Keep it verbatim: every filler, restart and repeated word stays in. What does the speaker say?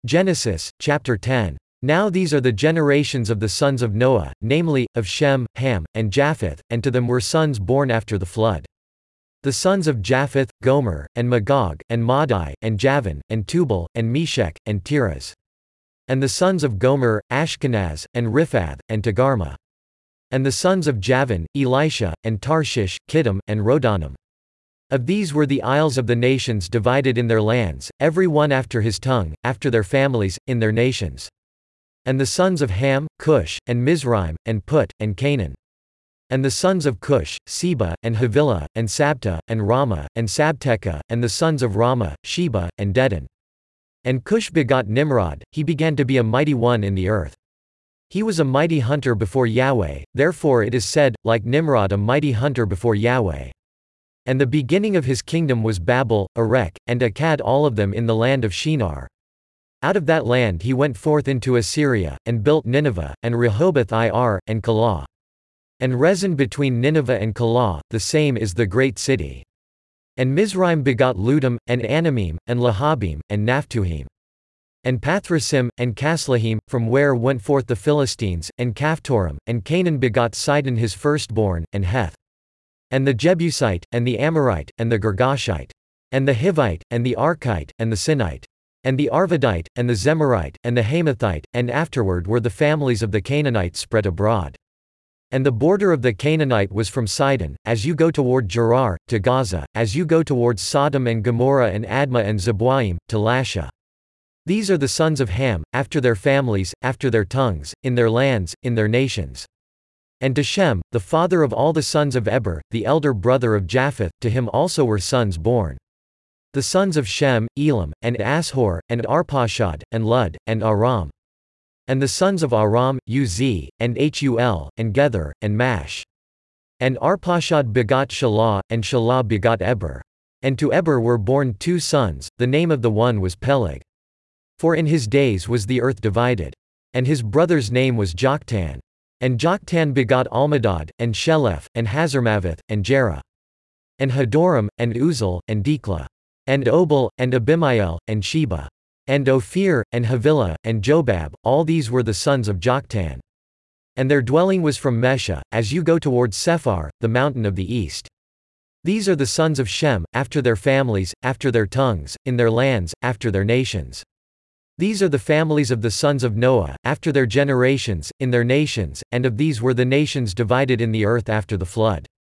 Genesis, chapter ten. Now these are the generations of the sons of Noah, namely, of Shem, Ham, and Japheth, and to them were sons born after the flood. The sons of Japheth, Gomer, and Magog, and Madai, and Javan, and Tubal, and Meshech, and Tiras. And the sons of Gomer, Ashkenaz, and Riphath, and Togarmah. And the sons of Javan, Elisha, and Tarshish, Kittim, and Rodanim. Of these were the isles of the nations divided in their lands, every one after his tongue, after their families, in their nations. And the sons of Ham, Cush, and Mizraim, and Put, and Canaan. And the sons of Cush, Seba, and Havilah, and Sabta, and Ramah, and Sabteka, and the sons of Ramah, Sheba, and Dedan. And Cush begot Nimrod, he began to be a mighty one in the earth. He was a mighty hunter before Yahweh, therefore it is said, like Nimrod a mighty hunter before Yahweh. And the beginning of his kingdom was Babel, Erech, and Akkad, all of them in the land of Shinar. Out of that land he went forth into Assyria, and built Nineveh, and Rehoboth-ir, and Calah. And Rezin between Nineveh and Calah, the same is the great city. And Mizraim begot Ludim, and Anamim, and Lahabim, and Naphtuhim. And Pathrasim, and Caslahim, from where went forth the Philistines, and Caphtorim, and Canaan begot Sidon his firstborn, and Heth. And the Jebusite, and the Amorite, and the Girgashite. And the Hivite, and the Archite, and the Sinite. And the Arvadite, and the Zemarite, and the Hamathite, and afterward were the families of the Canaanites spread abroad. And the border of the Canaanite was from Sidon, as you go toward Gerar, to Gaza, as you go towards Sodom and Gomorrah and Admah and Zeboim, to Lasha. These are the sons of Ham, after their families, after their tongues, in their lands, in their nations. And to Shem, the father of all the sons of Eber, the elder brother of Japheth, to him also were sons born. The sons of Shem, Elam, and Ashur, and Arpachshad, and Lud, and Aram. And the sons of Aram, Uz, and Hul, and Gether, and Mash. And Arpachshad begot Shelah, and Shelah begot Eber. And to Eber were born two sons, the name of the one was Peleg. For in his days was the earth divided. And his brother's name was Joktan. And Joktan begot Almadad, and Sheleph, and Hazarmaveth, and Jerah. And Hadoram, and Uzal, and Diklah. And Obal, and Abimael, and Sheba. And Ophir, and Havilah, and Jobab, all these were the sons of Joktan. And their dwelling was from Mesha, as you go towards Sephar, the mountain of the east. These are the sons of Shem, after their families, after their tongues, in their lands, after their nations. These are the families of the sons of Noah, after their generations, in their nations, and of these were the nations divided in the earth after the flood.